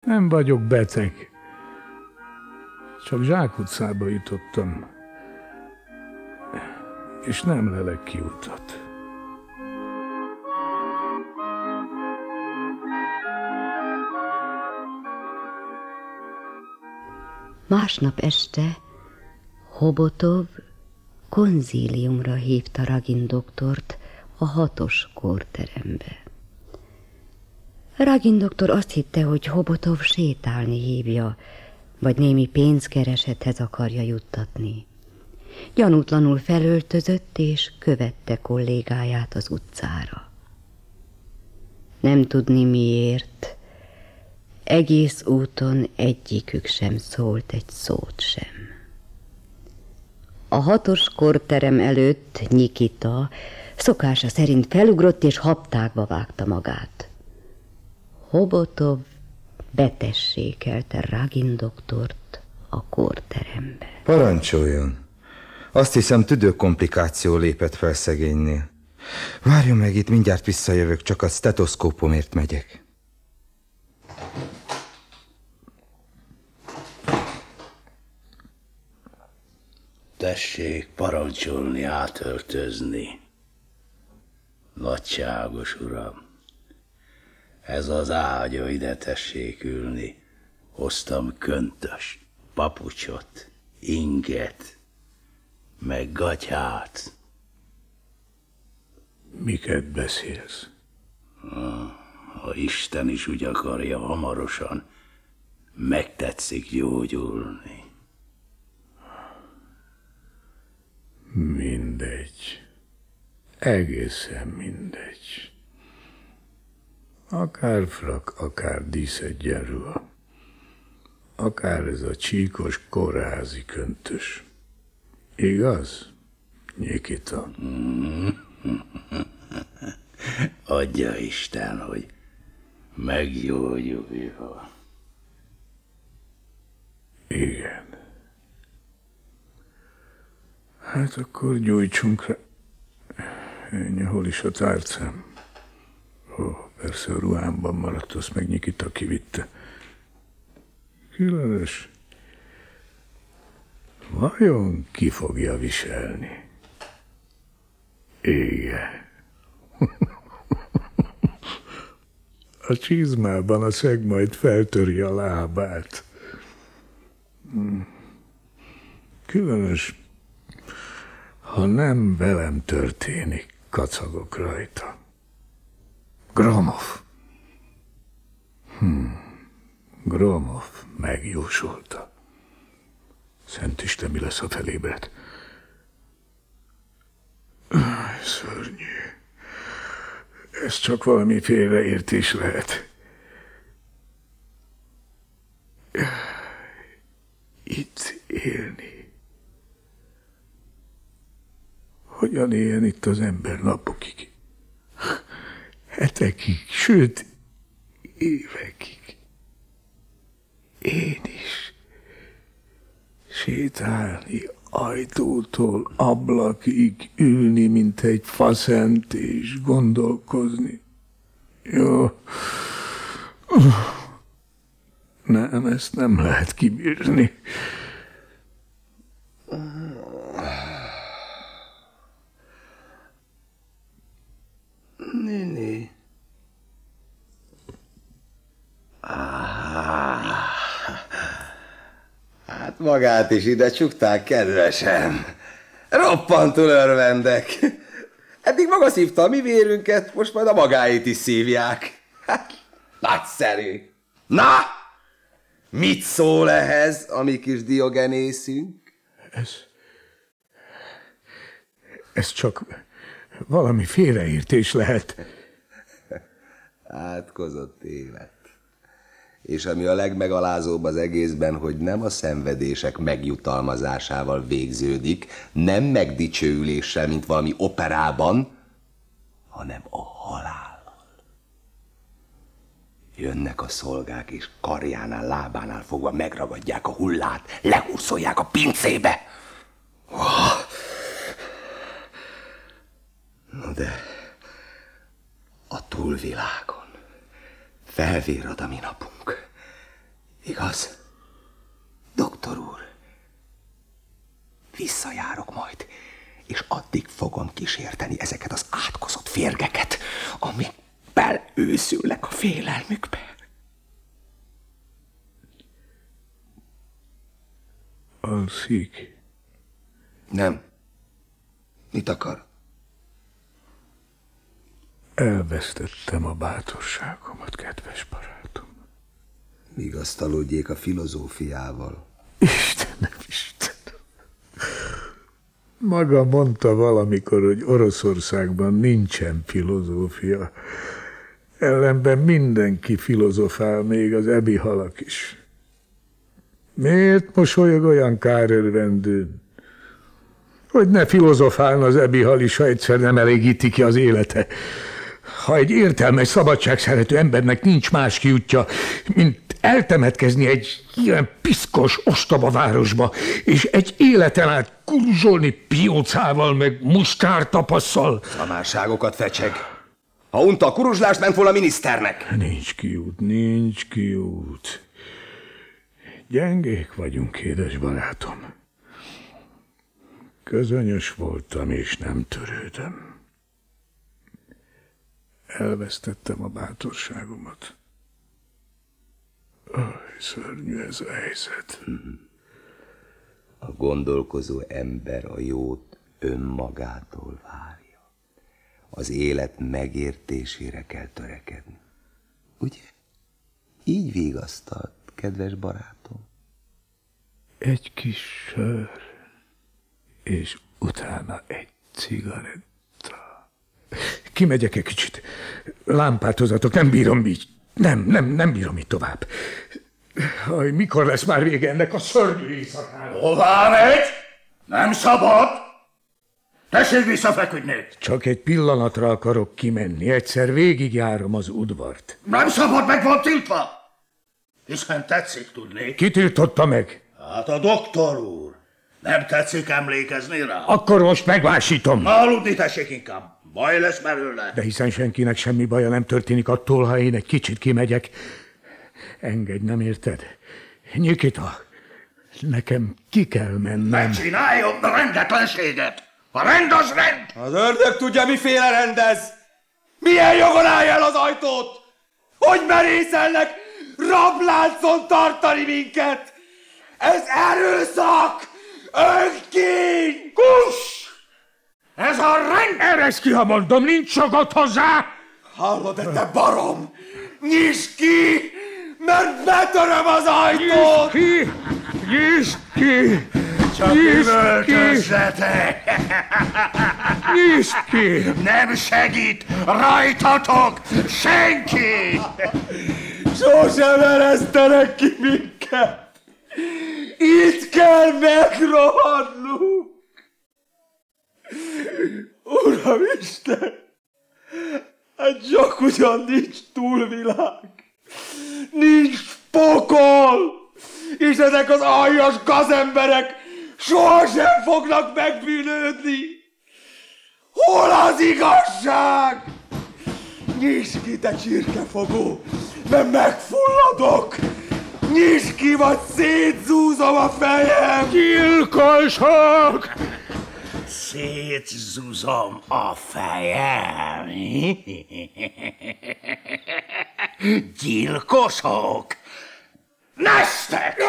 Nem vagyok beteg. Csak zsákutcába jutottam. És nem lelek ki utat. Másnap este Hobotov konzíliumra hívta Ragin doktort a 6-os kórterembe. Ragin doktor azt hitte, hogy Hobotov sétálni hívja, vagy némi pénzkeresethez akarja juttatni. Gyanútlanul felöltözött, és követte kollégáját az utcára. Nem tudni miért, egész úton egyikük sem szólt egy szót sem. A 6-os kórterem előtt Nyikita szokása szerint felugrott, és haptákba vágta magát. Hobotov betessékelte Ragin doktort a kórterembe. Parancsoljon! Azt hiszem, tüdőkomplikáció lépett fel szegénynél. Várjon meg itt, mindjárt visszajövök, csak a stetoszkópomért megyek. Tessék parancsolni átöltözni. Nagyságos uram, ez az ágya, ide tessék ülni. Hoztam köntöst, papucsot, inget, meg gatyát. Miket beszélsz? Ha Isten is úgy akarja, hamarosan megtetszik gyógyulni. Mindegy. Egészen mindegy. Akár frak, akár díszegyenruha. Akár ez a csíkos kórházi köntös. Igaz, Nyikita? Adja Isten, hogy meggyógyuljon. Igen. Hát akkor gyújtsunk rá. Ennyi, hol is a tárcám? Ó, persze a ruhámban maradt, azt meg Nyikita kivitte. Különös. Vajon ki fogja viselni? Igen. A csizmában a szeg majd feltöri a lábát. Különös, ha nem velem történik, kacagok rajta. Gromov. Gromov megjósolta. Szentisten, mi lesz, ha felébred? Szörnyű. Ez csak valami félreértés lehet. Itt élni. Hogyan éljen itt az ember napokig? Hetekig, sőt, évekig. Én is. Sétálni ajtótól ablakig, ülni, mint egy faszent, és gondolkozni. Jó. Nem, ezt nem lehet kibírni. Néni. Hát magát is ide csukták, kedvesem. Roppantul örvendek. Eddig maga szívta a mi vérünket, most majd a magáit is szívják. Nagyszerű. Na! Mit szól ehhez a mi kis Diogenészünk? Ez csak valami félreértés lehet. Átkozott élet. És ami a legmegalázóbb az egészben, hogy nem a szenvedések megjutalmazásával végződik, nem megdicsőüléssel, mint valami operában, hanem a halállal. Jönnek a szolgák, és karjánál, lábánál fogva megragadják a hullát, lehurcolják a pincébe. No de a túlvilágon felvérad a mi napunk. Igaz? Doktor úr, visszajárok majd, és addig fogom kísérteni ezeket az átkozott férgeket, amik belőszülnek a félelmükbe. Alszik? Nem. Mit akar? Elvesztettem a bátorságomat, kedves barátom. Vigasztalódjék a filozófiával. Istenem, Istenem! Maga mondta valamikor, hogy Oroszországban nincsen filozófia. Ellenben mindenki filozofál, még az ebihalak is. Miért mosolyog olyan kárörvendőn? Hogy ne filozofálna az ebihal is, ha egyszer nem elégíti ki az élete. Ha egy értelmes, szabadságszerető embernek nincs más kiútja, mint eltemetkezni egy ilyen piszkos, ostoba városba, és egy életen át kuruzsolni piócával, meg mustártapasszal. Szamárságokat fecseg. Ha unta a kuruzslást, ment volna a miniszternek. Nincs kiút, nincs kiút. Gyengék vagyunk, édes barátom. Közönyös voltam, és nem törődöm. Elvesztettem a bátorságomat. Szörnyű ez a helyzet. A gondolkozó ember a jót önmagától várja. Az élet megértésére kell törekedni. Ugye? Így vigasztalt, kedves barátom. Egy kis sör, és utána egy cigaretta. Kimegyek egy kicsit. Lámpát hozatok, nem bírom így. Nem bírom így tovább. Mikor lesz már vége ennek a szörnyű éjszakának? Hová megy? Nem szabad! Tessék visszafeküdni! Csak egy pillanatra akarok kimenni. Egyszer végigjárom az udvart. Nem szabad, meg van tiltva! Hiszen tetszik tudni. Ki tiltotta meg? Hát a doktor úr. Nem tetszik emlékezni rá? Akkor most megvásítom. Aludni tessék inkább. Baj lesz belőle. De hiszen senkinek semmi baja nem történik attól, ha én egy kicsit kimegyek. Engedj, nem érted? Nikita, nekem ki kell mennem. Ne csináljon rendetlenséget! A rend az rend! Az ördög tudja, miféle rendez. Milyen jogon állj el az ajtót? Hogy merészelnek rabláncon tartani minket? Ez erőszak! Önkény! Kuss! Ez a rend! Eresz ki, ha mondom, nincs jogod hozzá! Hallod, te barom? Nyisd ki, mert betöröm az ajtót! Nyisd ki! Csak üvöltözzetek! Nyisd ki! Nem segít rajtatok senki! Sosem eresztenek ki minket! Itt kell megrohadnunk! Uramisten! Hát csak ugyan nincs túlvilág! Nincs pokol! És ezek az aljas gazemberek sohasem fognak megbűnődni! Hol az igazság? Nyisd ki, te csirkefogó, mert megfulladok! Nyisd ki, vagy szétzúzom a fejem! Gyilkosok! Szétzúzom a fejem. Gyilkosok! Nestek!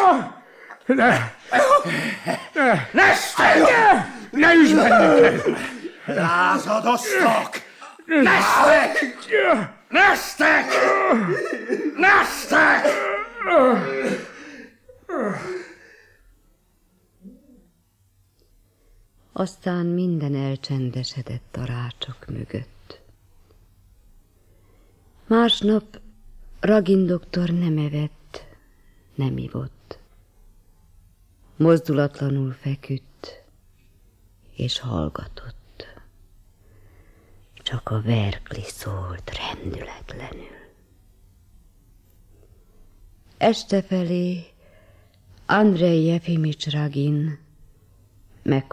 Nestek! Ne üsd bennünket! Lázadoztok! Nestek! Nestek! Nestek! Aztán minden elcsendesedett a rácsok mögött. Másnap Ragin doktor nem evett, nem ivott. Mozdulatlanul feküdt, és hallgatott. Csak a verkli szólt rendületlenül. Este felé Andrej Jefimics Ragin meg